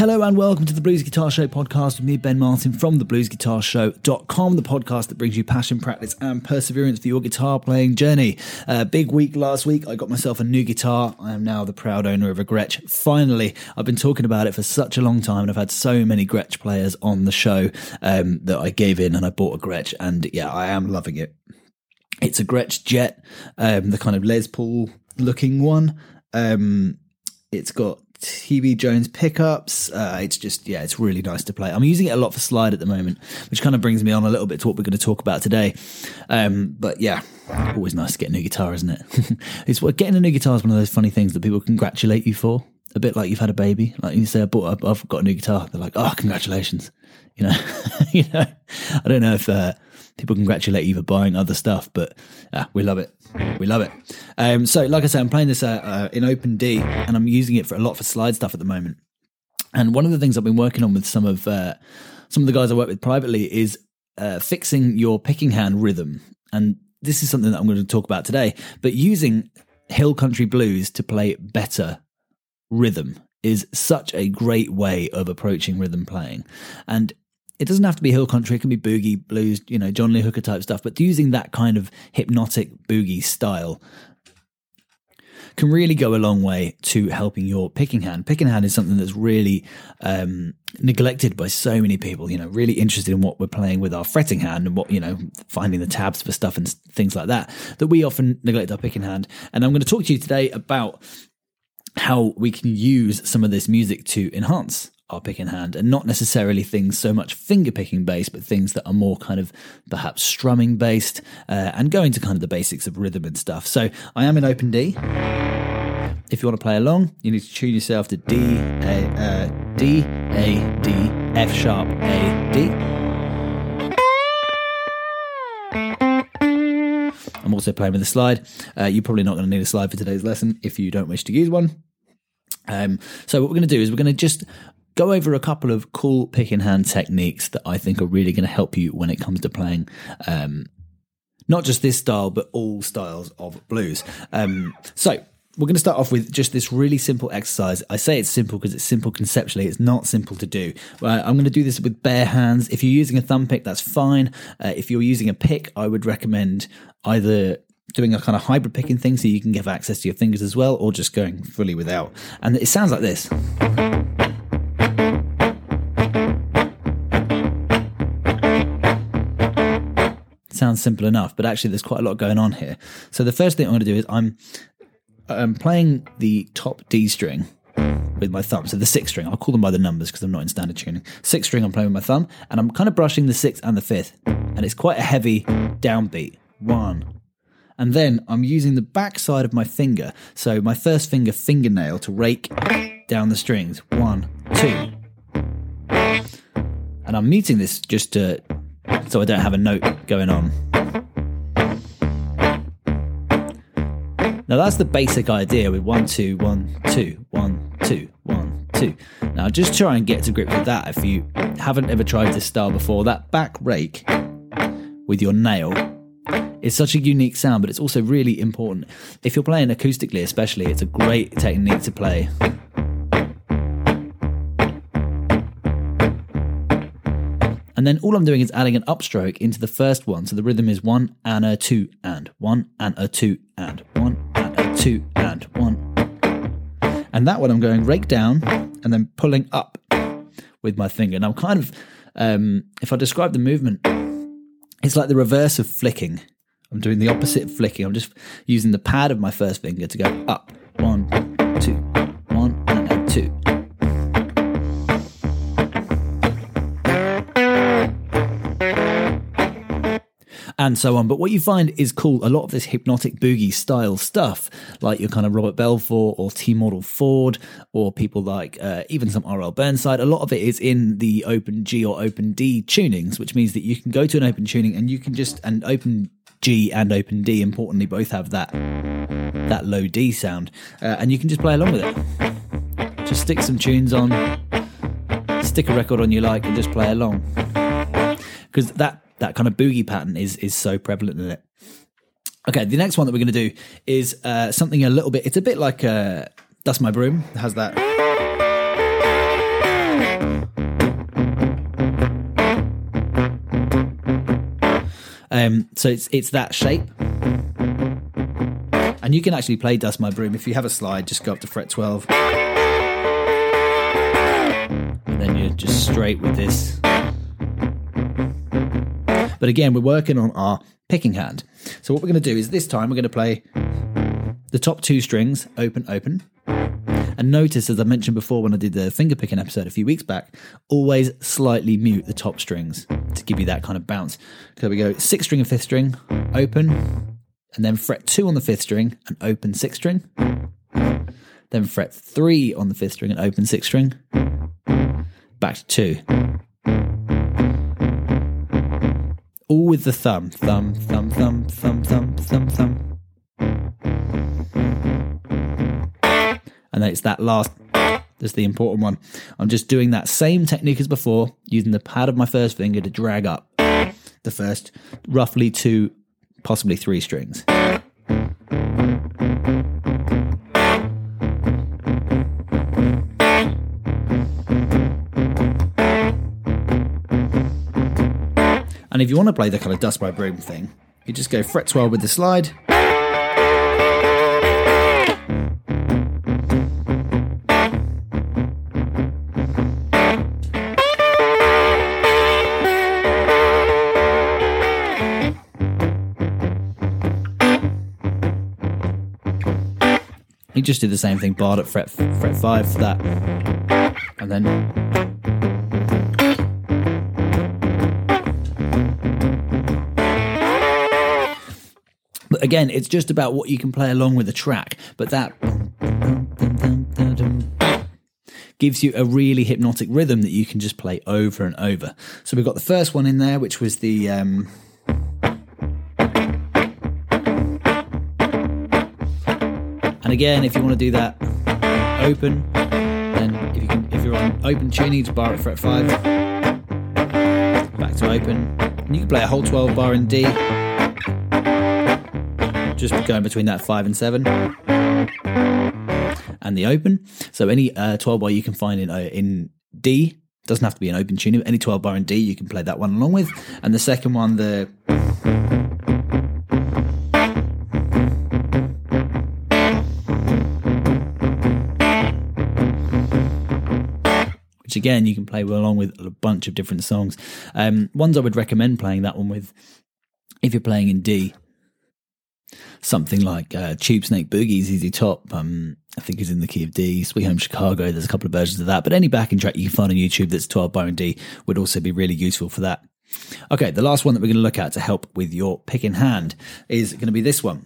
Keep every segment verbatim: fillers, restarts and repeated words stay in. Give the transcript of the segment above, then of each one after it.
Hello and welcome to the Blues Guitar Show podcast with me, Ben Martin, from the blues guitar show dot com, the podcast that brings you passion, practice and perseverance for your guitar playing journey. Uh, big week last week. I got myself a new guitar. I am now the proud owner of a Gretsch. Finally, I've been talking about it for such a long time and I've had so many Gretsch players on the show um, that I gave in and I bought a Gretsch, and yeah, I am loving it. It's a Gretsch Jet, um, the kind of Les Paul looking one. Um, it's got T B Jones pickups. Uh, it's just, yeah, it's really nice to play. I'm using it a lot for slide at the moment, which kind of brings me on a little bit to what we're going to talk about today. Um, but yeah, always nice to get a new guitar, isn't it? It's what getting a new guitar is one of those funny things that people congratulate you for. A bit like you've had a baby. Like you say, I bought, I've got a new guitar. They're like, oh, congratulations. You know, you know. I don't know if uh, people congratulate you for buying other stuff, but uh, we love it. We love it. Um, so, like I said, I'm playing this uh, uh, in Open D, and I'm using it for a lot for slide stuff at the moment. And one of the things I've been working on with some of uh, some of the guys I work with privately is uh, fixing your picking hand rhythm. And this is something that I'm going to talk about today. But using Hill Country Blues to play better rhythm is such a great way of approaching rhythm playing. And it doesn't have to be hill country, it can be boogie, blues, you know, John Lee Hooker type stuff, but using that kind of hypnotic boogie style can really go a long way to helping your picking hand. Picking hand is something that's really um, neglected by so many people, you know, really interested in what we're playing with our fretting hand and what, you know, finding the tabs for stuff and things like that, that we often neglect our picking hand. And I'm going to talk to you today about how we can use some of this music to enhance our picking hand, and not necessarily things so much finger picking based, but things that are more kind of perhaps strumming based uh, and go into kind of the basics of rhythm and stuff. So I am in Open D. If you want to play along, you need to tune yourself to D, A, uh, D, A, D, F sharp, A, D. I'm also playing with a slide. Uh, you're probably not going to need a slide for today's lesson if you don't wish to use one. Um, so what we're going to do is we're going to just go over a couple of cool picking hand techniques that I think are really going to help you when it comes to playing um, not just this style, but all styles of blues. Um, so we're going to start off with just this really simple exercise. I say it's simple because it's simple conceptually. It's not simple to do. Uh, I'm going to do this with bare hands. If you're using a thumb pick, that's fine. Uh, if you're using a pick, I would recommend either doing a kind of hybrid picking thing so you can have access to your fingers as well, or just going fully without. And it sounds like this. Sounds simple enough, but actually there's quite a lot going on here. So the first thing I'm going to do is I'm I'm playing the top D string with my thumb. So the sixth string, I'll call them by the numbers because I'm not in standard tuning. Sixth string I'm playing with my thumb, and I'm kind of brushing the sixth and the fifth, and it's quite a heavy downbeat. One. And then I'm using the back side of my finger, so my first finger fingernail to rake down the strings. One, two. And I'm muting this just to so I don't have a note going on. Now that's the basic idea with one, two, one, two, one, two, one, two. Now just try and get to grips with that if you haven't ever tried this style before. That back rake with your nail is such a unique sound, but it's also really important. If you're playing acoustically especially, it's a great technique to play. And then all I'm doing is adding an upstroke into the first one. So the rhythm is one and a two and one and a two and one and a two and one. And that one I'm going rake down and then pulling up with my finger. And I'm kind of, um, if I describe the movement, it's like the reverse of flicking. I'm doing the opposite of flicking. I'm just using the pad of my first finger to go up. One, two, one and a two. And so on. But what you find is cool, a lot of this hypnotic boogie style stuff, like your kind of Robert Belfour or T-Model Ford, or people like uh, even some R L Burnside, a lot of it is in the Open G or Open D tunings, which means that you can go to an open tuning and you can just, and Open G and Open D, importantly, both have that that low D sound, uh, and you can just play along with it. Just stick some tunes on, stick a record on you like, and just play along. Because that That kind of boogie pattern is is so prevalent in it. Okay, the next one that we're going to do is uh, something a little bit, it's a bit like uh, Dust My Broom. It has that. So it's it's that shape. And you can actually play Dust My Broom. If you have a slide, just go up to fret twelve. And then you're just straight with this. But again, we're working on our picking hand. So what we're going to do is this time we're going to play the top two strings, open, open. And notice, as I mentioned before when I did the finger picking episode a few weeks back, always slightly mute the top strings to give you that kind of bounce. So we go sixth string and fifth string, open, and then fret two on the fifth string and open sixth string. Then fret three on the fifth string and open sixth string. Back to two. All with the thumb. Thumb, thumb, thumb, thumb, thumb, thumb, thumb. And then it's that last, that's the important one. I'm just doing that same technique as before, using the pad of my first finger to drag up the first roughly two, possibly three strings. And if you want to play the kind of Dust My Broom thing, you just go fret twelve with the slide. You just do the same thing, barred at fret fret five for that, and then but again, it's just about what you can play along with the track. But that gives you a really hypnotic rhythm that you can just play over and over. So we've got the first one in there, which was the um, and again, if you want to do that open, then if you can, if you're on open tuning, just bar at fret five, back to open. And you can play a whole twelve bar in D, just going between that five and seven, and the open. So any uh, twelve bar you can find in uh, in D, doesn't have to be an open tuning. Any twelve bar in D, you can play that one along with. And the second one, the which again you can play along with a bunch of different songs. Um, ones I would recommend playing that one with, if you're playing in D, something like uh, Tube Snake Boogie's Easy Top, um, I think is in the key of D. Sweet Home Chicago, there's a couple of versions of that. But any backing track you can find on YouTube that's twelve bar in D would also be really useful for that. Okay, the last one that we're going to look at to help with your pick in hand is going to be this one.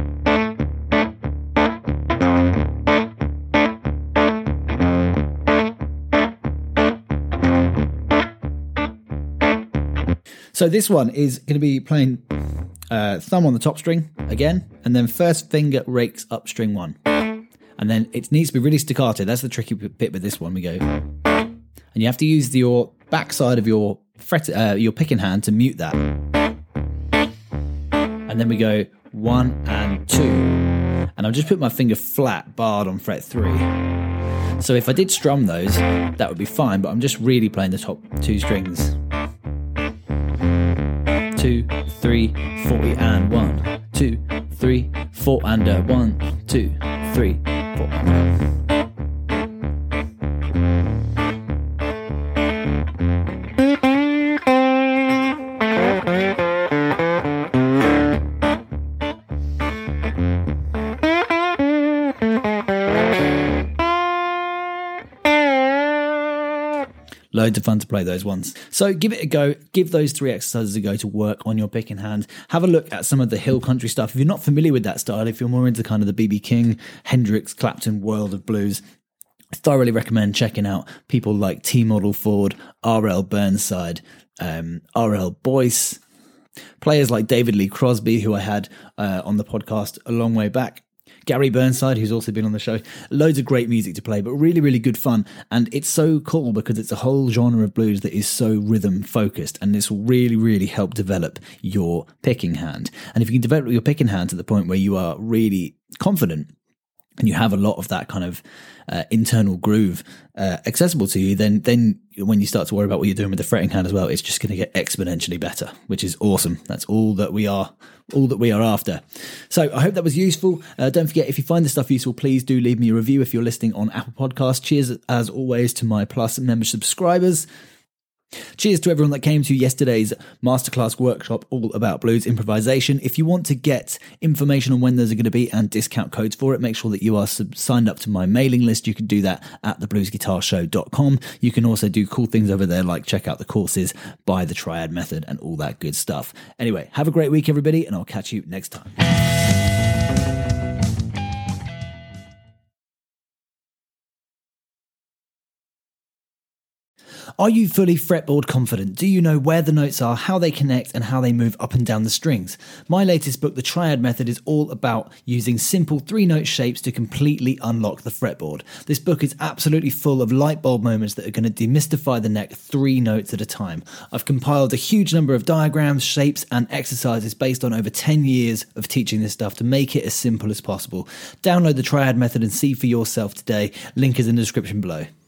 So this one is going to be playing uh, thumb on the top string again, and then first finger rakes up string one. And then it needs to be really staccato. That's the tricky bit with this one. We go, and you have to use the, your backside of your fret, uh, your picking hand to mute that. And then we go one and two. And I'll just put my finger flat, barred on fret three. So if I did strum those, that would be fine, but I'm just really playing the top two strings. Two, three, four, and one. Two, three, four, and a one, two, three, four, and a. Loads of fun to play those ones. So give it a go. Give those three exercises a go to work on your picking hand. Have a look at some of the hill country stuff. If you're not familiar with that style, if you're more into kind of the B B King, Hendrix, Clapton world of blues, I thoroughly recommend checking out people like T Model Ford, R L Burnside, um, R L Boyce, players like David Lee Crosby, who I had uh, on the podcast a long way back. Gary Burnside, who's also been on the show. Loads of great music to play, but really, really good fun. And it's so cool because it's a whole genre of blues that is so rhythm focused, and this will really, really help develop your picking hand. And if you can develop your picking hand to the point where you are really confident and you have a lot of that kind of uh, internal groove uh, accessible to you, then then when you start to worry about what you're doing with the fretting hand as well, it's just going to get exponentially better, which is awesome. That's all that we are, all that we are after. So I hope that was useful. Uh, don't forget, if you find this stuff useful, please do leave me a review if you're listening on Apple Podcasts. Cheers, as always, to my Plus member subscribers. Cheers to everyone that came to yesterday's masterclass workshop all about blues improvisation. If you want to get information on when those are going to be and discount codes for it, make sure that you are sub- signed up to my mailing list. You can do that at the blues guitar show dot com. You can also do cool things over there like check out the courses, buy the Triad Method and all that good stuff. Anyway, have a great week, everybody, and I'll catch you next time. Are you fully fretboard confident? Do you know where the notes are, how they connect, and how they move up and down the strings? My latest book, The Triad Method, is all about using simple three-note shapes to completely unlock the fretboard. This book is absolutely full of light bulb moments that are going to demystify the neck three notes at a time. I've compiled a huge number of diagrams, shapes, and exercises based on over ten years of teaching this stuff to make it as simple as possible. Download The Triad Method and see for yourself today. Link is in the description below.